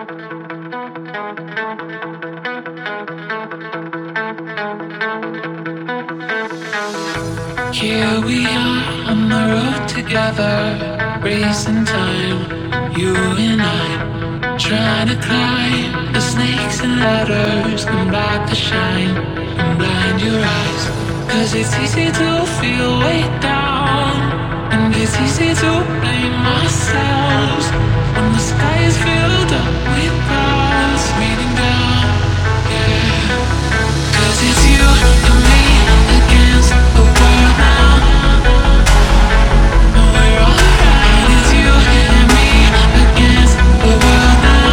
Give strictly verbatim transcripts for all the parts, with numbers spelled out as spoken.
Here we are on the road together, racing time, you and I, trying to climb the snakes and ladders, and block the shine, and blind your eyes. Cause it's easy to feel weighed down, and it's easy to blame ourselves when the sky is filled up with clouds raining down, yeah. Cause it's you and me against the world now. We're alright, it's you and me against the world now.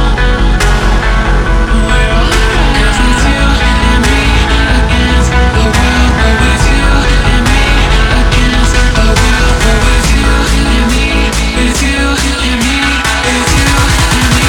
We're alright, cause it's you and me against the world. Oh, it's you and me against the world. Oh, it's you and me, it's you and me, it's you and me.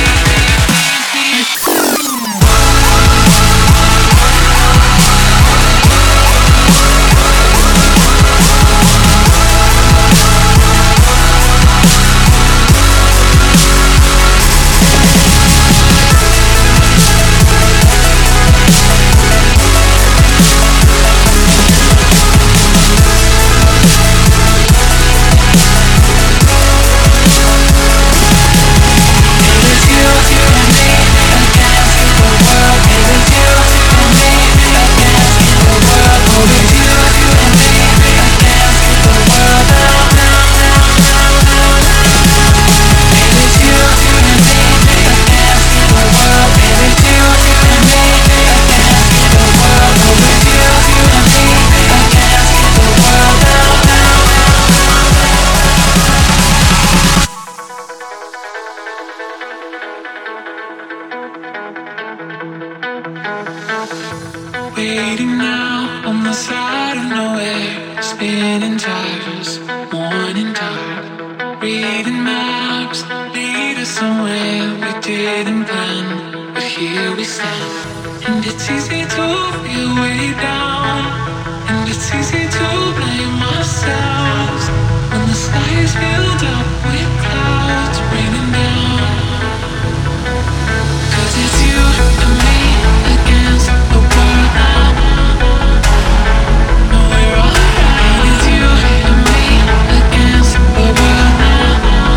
Waiting now on the side of nowhere, spinning tires, morning tide, reading maps, lead us somewhere we didn't plan, but here we stand. And it's easy to feel way down, and it's easy to blame ourselves when the sky is filled up with clouds raining down. Cause it's you and me against the world now. We're alright, it's you and me against the world now.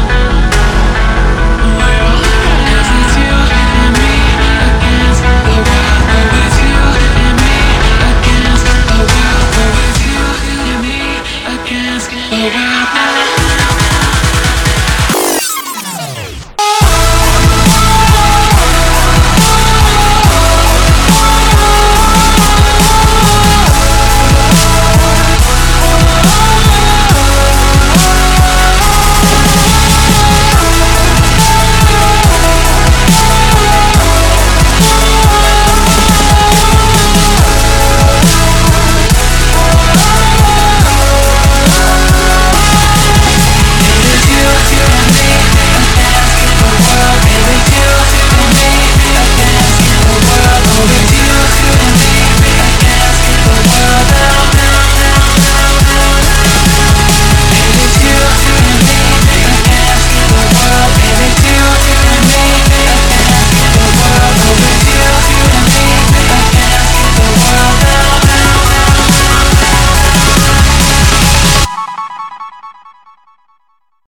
We're alright, cause it's you and me against the world. Oh, it's you and me against the world. Oh, it's you and me against the world now.